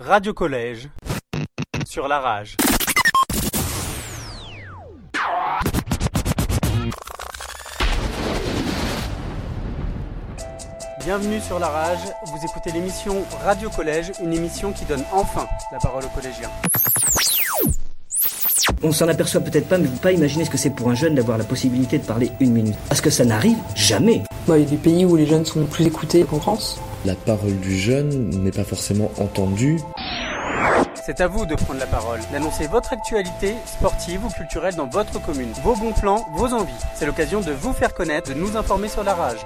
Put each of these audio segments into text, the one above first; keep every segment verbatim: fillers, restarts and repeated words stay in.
Radio Collège sur la rage. Bienvenue sur la rage, vous écoutez l'émission Radio Collège, une émission qui donne enfin la parole aux collégiens. On s'en aperçoit peut-être pas, mais vous ne pouvez pas imaginer ce que c'est pour un jeune d'avoir la possibilité de parler une minute. Parce que ça n'arrive jamais. Bah, il y a des pays où les jeunes sont plus écoutés qu'en France. La parole du jeune n'est pas forcément entendue. C'est à vous de prendre la parole, d'annoncer votre actualité sportive ou culturelle dans votre commune, vos bons plans, vos envies. C'est l'occasion de vous faire connaître, de nous informer sur la rage.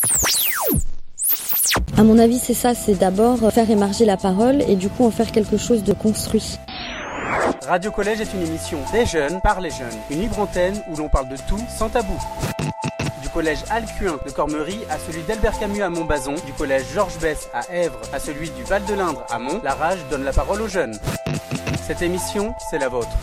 À mon avis, c'est ça, c'est d'abord faire émerger la parole et du coup en faire quelque chose de construit. Radio Collège est une émission des jeunes par les jeunes, une libre antenne où l'on parle de tout sans tabou. Du collège Alcuin de Cormery à celui d'Albert Camus à Montbazon, du collège Georges Besse à Èvres à celui du Val-de-l'Indre à Mont, la rage donne la parole aux jeunes. Cette émission, c'est la vôtre.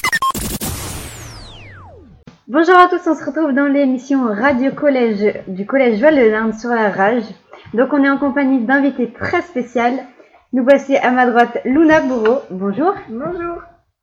Bonjour à tous, on se retrouve dans l'émission Radio Collège du collège Val-de-l'Indre sur la rage. Donc on est en compagnie d'invités très spéciales. Nous voici à ma droite Luna Bourreau. Bonjour. Bonjour.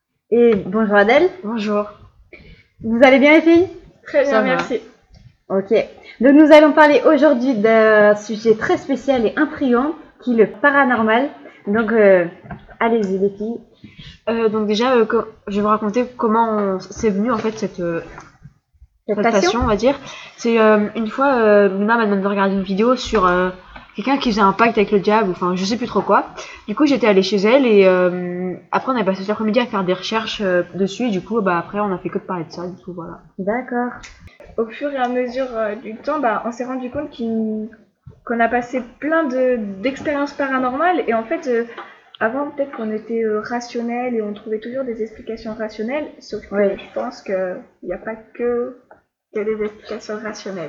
Et bonjour Adèle. Bonjour. Vous allez bien les filles? Très bien, merci. Ok. Donc nous allons parler aujourd'hui d'un sujet très spécial et intriguant qui est le paranormal. Donc euh, allez-y les filles. Euh, donc déjà, euh, co- je vais vous raconter comment on... c'est venu en fait cette, euh, Cette cette passion, passion on va dire. C'est euh, une fois, euh, Luna m'a demandé de regarder une vidéo sur euh, quelqu'un qui faisait un pacte avec le diable, ou enfin je sais plus trop quoi. Du coup j'étais allée chez elle et euh, après on a passé l'après-midi à faire des recherches euh, dessus et du coup bah après on a fait que de parler de ça, du coup voilà. D'accord. Au fur et à mesure euh, du temps, bah, on s'est rendu compte qu'il- qu'on a passé plein de, d'expériences paranormales et en fait, euh, avant peut-être qu'on était euh, rationnel et on trouvait toujours des explications rationnelles, sauf que Oui. je pense qu'il n'y a pas que, que des explications rationnelles.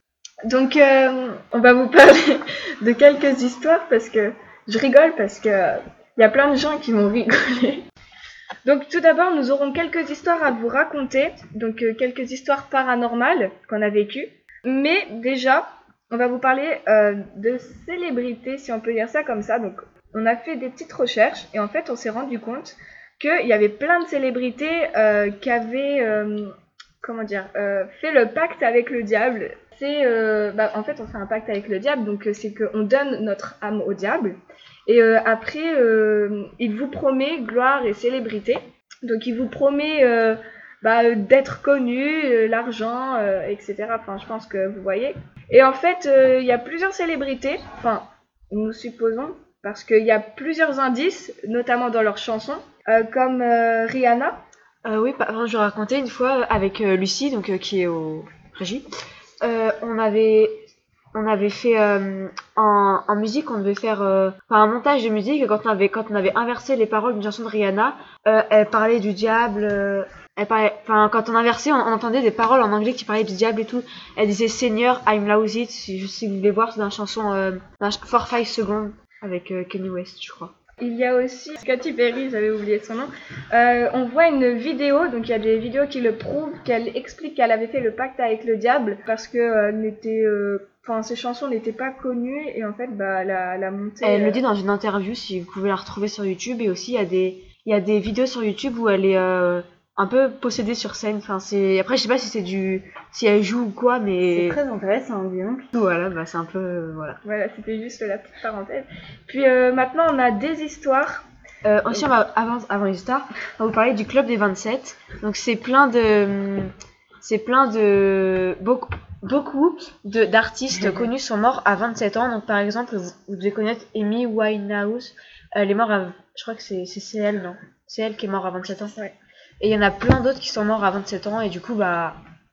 Donc, euh, on va vous parler de quelques histoires parce que je rigole parce que il y a plein de gens qui vont rigoler. Donc tout d'abord, nous aurons quelques histoires à vous raconter, donc euh, quelques histoires paranormales qu'on a vécues. Mais déjà, on va vous parler euh, de célébrités, si on peut dire ça comme ça. Donc on a fait des petites recherches et en fait on s'est rendu compte qu'il y avait plein de célébrités euh, qui avaient, euh, comment dire, euh, fait le pacte avec le diable. C'est, euh, bah, en fait on fait un pacte avec le diable, donc euh, c'est qu'on donne notre âme au diable. Et euh, après, euh, il vous promet gloire et célébrité. Donc il vous promet euh, bah, d'être connu, euh, l'argent, euh, et cetera. Enfin, je pense que vous voyez. Et en fait, euh, il y a plusieurs célébrités, enfin, nous supposons, parce qu'il y a plusieurs indices, notamment dans leurs chansons, euh, comme euh, Rihanna. Euh, oui, par exemple, je racontais une fois avec euh, Lucie, donc euh, qui est au régie. Euh, on avait on avait fait euh, en, en musique, on devait faire euh, enfin, un montage de musique. Et quand on avait quand on avait inversé les paroles d'une chanson de Rihanna, euh, elle parlait du diable. Euh, elle parlait, enfin quand on inversait, on, on entendait des paroles en anglais qui parlaient du diable et tout. Elle disait Seigneur, I'm lousy. Si, si vous voulez voir, c'est dans la chanson euh, dans four five seconds avec euh, Kanye West, je crois. Il y a aussi Katy Perry, j'avais oublié son nom. Euh, on voit une vidéo, donc il y a des vidéos qui le prouvent, qu'elle explique qu'elle avait fait le pacte avec le diable parce que euh, n'était, euh, enfin ses chansons n'étaient pas connues et en fait bah la la montée. Elle euh... le dit dans une interview, si vous pouvez la retrouver sur YouTube. Et aussi il y a des il y a des vidéos sur YouTube où elle est euh, un peu possédée sur scène. Enfin c'est après je sais pas si c'est du si elle joue ou quoi, mais C'est très intéressant, dis donc. voilà, bah c'est un peu euh, voilà. Voilà, c'était juste la petite parenthèse. Puis euh, maintenant on a des histoires. Euh, aussi, on va, avant, avant les stars, on va vous parler du club des vingt-sept. Donc c'est plein de, c'est plein de beaucoup, beaucoup de d'artistes connus sont morts à vingt-sept ans. Donc par exemple, vous, vous devez connaître Amy Winehouse. Elle est morte à, je crois que c'est c'est c'est elle, non? C'est elle qui est morte à vingt-sept ans. Ouais. Et il y en a plein d'autres qui sont morts à vingt-sept ans et du coup bah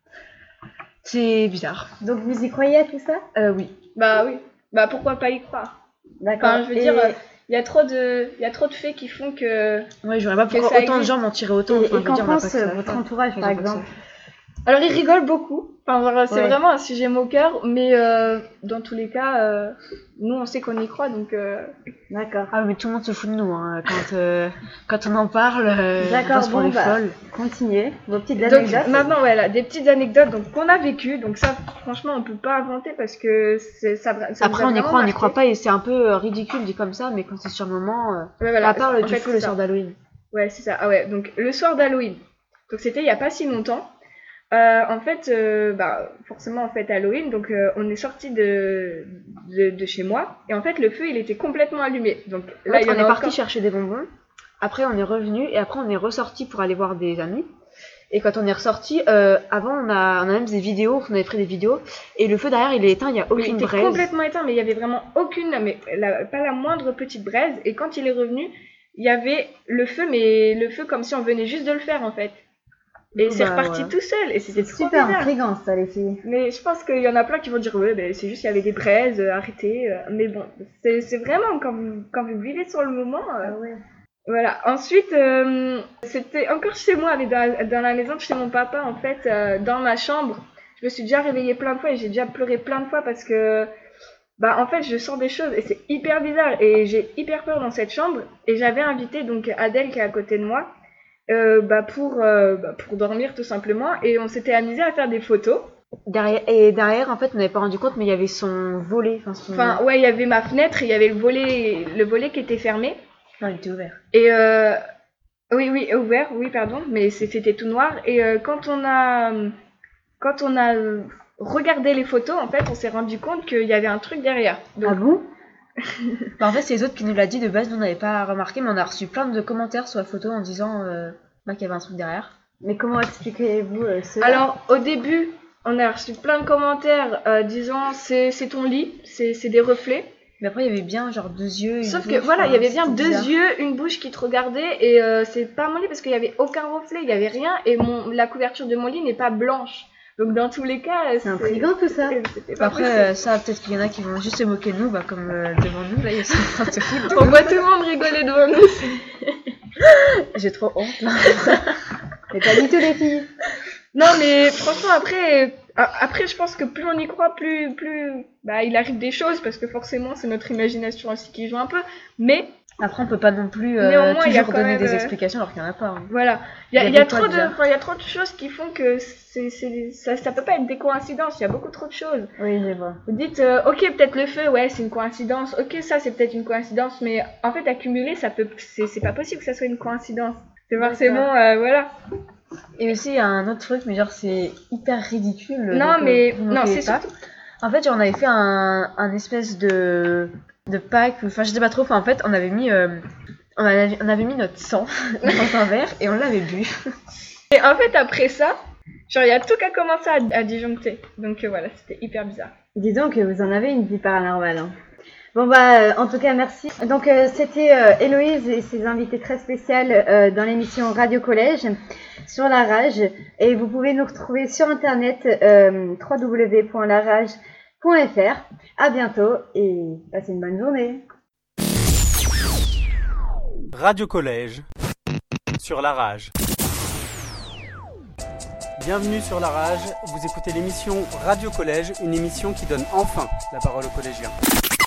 c'est bizarre. Donc vous y croyez à tout ça? Euh, oui. Bah oui, bah pourquoi pas y croire. D'accord. Enfin je veux Et- dire, il y a trop de, il y a trop de faits qui font que. Ouais, j'aurais pas Que pourquoi ça autant de existe. gens m'en tiraient autant. Et, Enfin, et je veux qu'en dire, on va pense pas que ça- votre entourage, Ils par ont pas que ça. exemple? Alors ils rigolent beaucoup. Enfin, genre, c'est Ouais. vraiment un sujet moqueur, mais euh, dans tous les cas, euh, nous on sait qu'on y croit, donc. Euh... D'accord. Ah mais tout le monde se fout de nous hein. quand, euh, quand on en parle, euh, on D'accord, passe pour bon, les bah, folles. continuez. Vos petites Donc anecdotes. maintenant, voilà, des petites anecdotes donc qu'on a vécues. Donc ça, franchement, on peut pas inventer parce que c'est ça. ça Après nous a on y vraiment croit, on n'y marqué. croit pas et c'est un peu euh, ridicule dit comme ça, mais quand c'est sur le moment, euh, Ouais, voilà. à part le En du fait, feu c'est le ça. soir d'Halloween. Ouais, c'est ça. Ah ouais, donc le soir d'Halloween. Donc c'était il y a pas si longtemps. Euh, en fait, euh, bah forcément en fait Halloween, donc euh, on est sorti de, de de chez moi et en fait le feu il était complètement allumé. Donc Là là il y on en est a parti encore- chercher des bonbons, après on est revenu et après on est ressorti pour aller voir des amis. Et quand on est ressorti, euh, avant on a, on a même des vidéos, on avait pris des vidéos et le feu derrière il est éteint, il y a Oui, il aucune était braise. complètement éteint, mais il y avait vraiment aucune, mais la- pas la moindre petite braise. Et quand il est revenu, il y avait le feu, mais le feu comme si on venait juste de le faire en fait. Et Bah, c'est reparti voilà. tout seul, et c'était C'est trop super bizarre. intriguant ça, les filles. Mais je pense qu'il y en a plein qui vont dire ouais, ben c'est juste il y avait des braises, euh, arrêtez. euh, mais bon, c'est c'est vraiment quand vous quand vous vivez sur le moment. euh, Ah ouais. Voilà. Ensuite, euh, c'était encore chez moi, mais dans, dans la maison de chez mon papa, en fait, euh, dans ma chambre. Je me suis déjà réveillée plein de fois et j'ai déjà pleuré plein de fois parce que, bah, en fait, je sens des choses et c'est hyper bizarre et j'ai hyper peur dans cette chambre. Et j'avais invité donc Adèle qui est à côté de moi, euh, bah, pour, euh, bah, pour dormir tout simplement. Et on s'était amusé à faire des photos. Derrière, et derrière en fait on n'avait pas rendu compte mais il y avait son volet. Enfin, son... Enfin, ouais, il y avait ma fenêtre et il y avait le volet, le volet qui était fermé. non, il était ouvert. Et euh, oui, oui, ouvert, oui, pardon, mais c'est- c'était tout noir. Et euh, quand on a, quand on a euh, regardé les photos, en fait, on s'est rendu compte qu'il y avait un truc derrière. Donc, Ah bon? Bah, en fait c'est les autres qui nous l'a dit de base, nous on n'avait pas remarqué mais on a reçu plein de commentaires sur la photo en disant euh, bah, qu'il y avait un truc derrière. Mais comment expliquez-vous euh, cela? alors, au début, on a reçu plein de commentaires euh, disant c'est c'est ton lit, c'est c'est des reflets. Mais après il y avait bien genre deux yeux. Une Sauf bouche, que voilà, il y enfin, avait bien c'était deux bizarre. yeux, une bouche qui te regardait et euh, c'est pas mon lit parce qu'il y avait aucun reflet, il y avait rien et mon la couverture de mon lit n'est pas blanche. Donc dans tous les cas, C'est intriguant tout ça. c'était pas Après possible. euh, ça peut-être qu'il y en a qui vont juste se moquer de nous, bah, comme euh, devant nous là ils sont en train de se foutre de On nous. voit tout le monde rigoler devant nous. J'ai trop honte là. Mais pas du tout, les filles. Non mais franchement après, a- après je pense que plus on y croit, plus plus bah il arrive des choses parce que forcément c'est notre imagination aussi qui joue un peu. Mais Après on peut pas non plus euh, Néanmoins, il y a toujours quand donner même, des euh, explications alors qu'il y en a pas. hein. voilà, il y a, Il y il y a avait quoi trop de, bizarre enfin, il y a trop de choses qui font que c'est c'est ça ça peut pas être des coïncidences. Il y a beaucoup trop de choses. Oui, je vois. Vous dites, euh, ok, peut-être le feu, ouais, c'est une coïncidence. Ok, ça, c'est peut-être une coïncidence, mais en fait, accumuler, ça peut, c'est c'est pas possible que ça soit une coïncidence. C'est forcément, euh, voilà. Et aussi il y a un autre truc mais genre c'est hyper ridicule. Non, donc, euh, mais vous non, moquez c'est pas. surtout. En fait, genre, on avait fait un, un espèce de, de pack, ou- enfin, je sais pas trop, enfin, en fait, on avait mis, euh, on, avait, on avait mis notre sang dans un verre et on l'avait bu. Et en fait, après ça, genre, il y a tout qui a commencé à, à disjoncter. Donc euh, voilà, c'était hyper bizarre. Dis donc que vous en avez une vie paranormale. Hein. Bon bah, euh, en tout cas, merci. Donc euh, c'était euh, Héloïse et ses invités très spéciales euh, dans l'émission Radio Collège sur la rage. Et vous pouvez nous retrouver sur internet euh, w w w point la rage point f r. À bientôt et passez une bonne journée. Radio Collège sur la rage. Bienvenue sur la rage, vous écoutez l'émission Radio Collège, une émission qui donne enfin la parole aux collégiens.